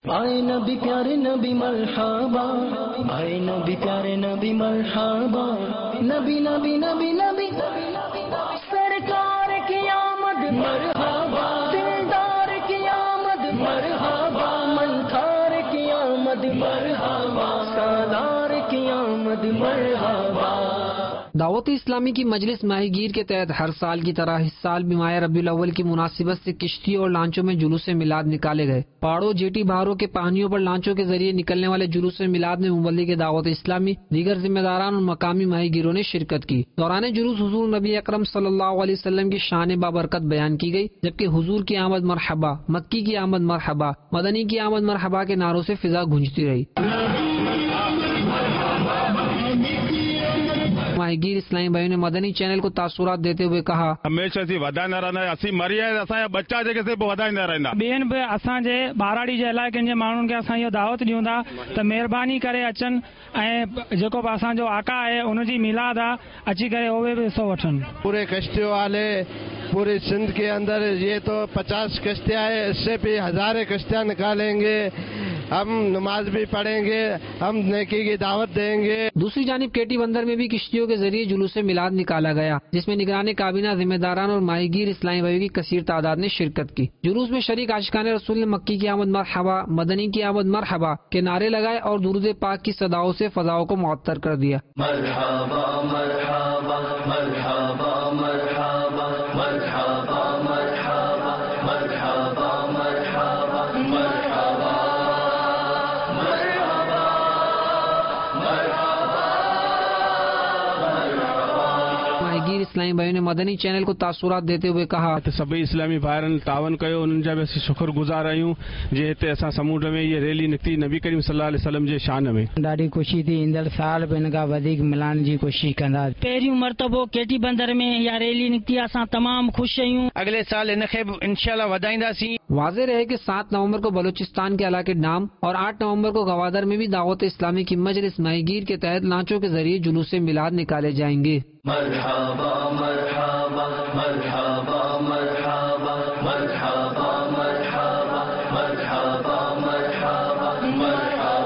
آئے نبی پیارے نبی مرحبا، آئے نبی پیارے نبی مرحبا، نبی نبی نبی نبی سرکار کی آمد مرحبا، دلدار کی آمد مرحبا، منتھار کی آمد مرحبا، سالار کی آمد مرحبا۔ دعوت اسلامی کی مجلس ماہی گیر کے تحت ہر سال کی طرح اس سال بھی ماہ ربیع الاول کی مناسبت سے کشتیوں اور لانچوں میں جلوس میلاد نکالے گئے۔ پہاڑوں جیٹی بہاروں کے پانیوں پر لانچوں کے ذریعے نکلنے والے جلوس میلاد میں مبلغ دعوت اسلامی، دیگر ذمہ داران اور مقامی ماہی گیروں نے شرکت کی۔ دوران جلوس حضور نبی اکرم صلی اللہ علیہ وسلم کی شان بابرکت بیان کی گئی، جبکہ حضور کی آمد مرحبا، مکی کی آمد مرحبا، مدنی کی آمد مرحبا کے نعروں سے فضا گونجتی رہی۔ ماہی گیر اسلامی بھائیوں نے مدنی چینل کو تاثرات دیتے ہوئے کہا، ہمیشہ اسی ودائندا رہنا، اسی مری ہے اسا بچہ جے سے ودائندا رہنا۔ بین بھی اساں جے بہراڑی جے علاقے جے مانن کے اساں یہ دعوت دیوں تا تے مہربانی کرے اچن اے جکو اساں جو آقا ہے ان جی میلاد اچھی کرے ہوے بھی سو وٹھن۔ پورے کشتیوں والے پورے سندھ کے اندر یہ تو 50 کشتیاں ہیں، اس سے بھی ہزاریں کشتیاں نکالیں گے، ہم نماز بھی پڑھیں گے، ہم نیکی کی دعوت دیں گے۔ دوسری جانب کیٹی بندر میں بھی کشتیوں کے ذریعے جلوس میلاد نکالا گیا، جس میں نگران کابینہ، ذمہ داران اور ماہی گیر اسلامی بھائیوں کی کثیر تعداد نے شرکت کی۔ جلوس میں شریک عاشقان رسول نے مکی کی آمد مرحبا، مدنی کی آمد مرحبا کے نعرے لگائے اور درود پاک کی صداؤں سے فضاؤں کو معطر کر دیا۔ مرحبا مرحبا مرحبا مرحبا مرحبا مرحبا مرحبا مرحبا مرحبا ماہی گیر اسلامی بھائیوں نے مدنی چینل کو تاثرات دیتے ہوئے کہا، سبھی اسلامی بھائرن تعاون کयो، انہن جا بھی شکر گزار آहियूं जे हिते असां समुंड में ये रैली निकिती नबी करीम सल्लल्लाहु अलैहि वसल्लम जे शान में। ॾाढी ख़ुशी थी, ईंदड़ साल बि हिन खां वधीक मिलाइण जी कोशिशि कंदा। पहिरियों मर्तबो केटी बंदर में या रैली निकिती, असां तमाम खुश आहियूं। अगले साल हिनखे इंशाल्लाह वधाईंदासीं। واضح رہے کہ 7 نومبر کو بلوچستان کے علاقے ڈام اور 8 نومبر کو گوادر میں بھی دعوت اسلامی کی مجلس ماہی گیر کے تحت لانچوں کے ذریعے جلوس میلاد نکالے جائیں گے۔ مرحبا مرحبا مرحبا مرحبا مرحبا مرحبا مرحبا مرحبا مرحبا